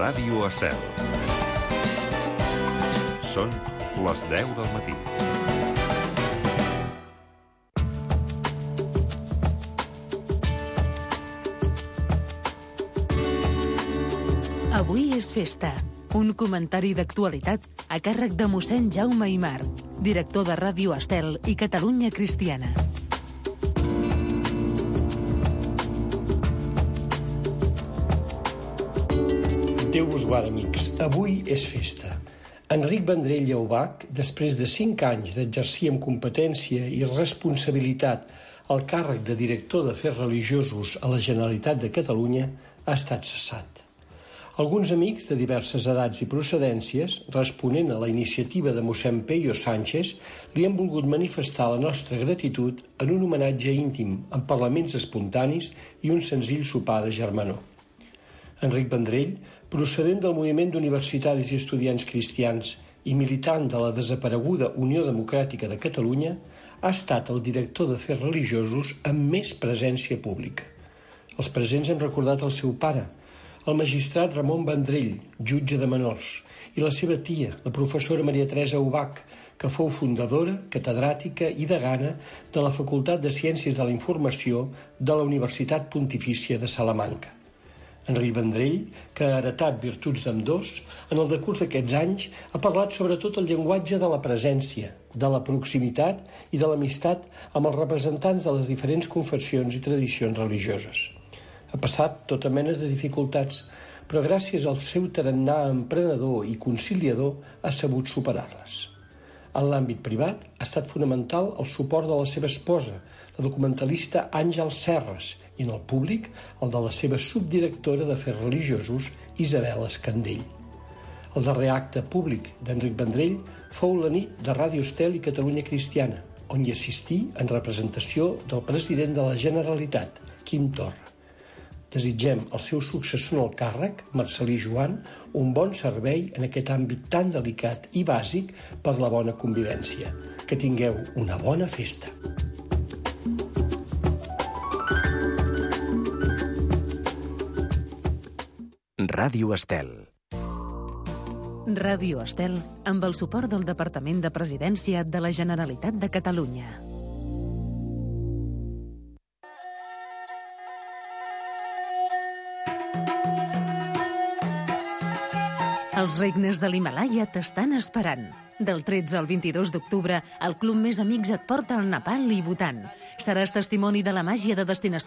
Ràdio Estel. Són les 10 del matí. Avui és festa. Un comentari d'actualitat a càrrec de mossèn Jaume Aimar, director de Ràdio Estel i Catalunya Cristiana. Déu us guarda, amics. Avui és festa. Enric Vendrell i Aubach, després de 5 anys d'exercir amb competència i responsabilitat el càrrec de director d'Afers Religiosos a la Generalitat de Catalunya, ha estat cessat. Alguns amics de diverses edats i procedències, responent a la iniciativa de mossèn Peyo Sánchez, li han volgut manifestar la nostra gratitud en un homenatge íntim, amb parlaments espontanis i un senzill sopar de germanor. Enric Vendrell, procedent del moviment d'universitaris i estudiants cristians i militant de la desapareguda Unió Democràtica de Catalunya, ha estat el director d'Afers Religiosos amb més presència pública. Els presents han recordat el seu pare, el magistrat Ramon Vendrell, jutge de menors, i la seva tia, la professora Maria Teresa Aubach, que fou fundadora, catedràtica i degana de la Facultat de Ciències de la Informació de la Universitat Pontifícia de Salamanca. Enric Vendrell, que ha heretat virtuts d'ambdós, en el decurs d'aquests anys ha parlat sobretot el llenguatge de la presència, de la proximitat i de l'amistat amb els representants de les diferents confessions i tradicions religioses. Ha passat tota mena de dificultats, però gràcies al seu tarannà emprenedor i conciliador ha sabut superar-les. En l'àmbit privat ha estat fonamental el suport de la seva esposa, la documentalista Àngels Serres, i en el públic el de la seva subdirectora d'Afers Religiosos, Isabel Escandell. El darrer acte públic d'Enric Vendrell fou la nit de Ràdio Estel i Catalunya Cristiana, on hi assistí en representació del president de la Generalitat, Quim Torra. Desitgem al seu successor en el càrrec, Marcel·lí Joan, un bon servei en aquest àmbit tan delicat i bàsic per la bona convivència. Que tingueu una bona festa. Ràdio Estel. Ràdio Estel, amb el suport del Departament de Presidència de la Generalitat de Catalunya. Els regnes de l'Himàlaia t'estan esperant. Del 13 al 22 d'octubre, el Club Més Amics et porta al Nepal i Bhutan. Seràs testimoni de la màgia de destinacions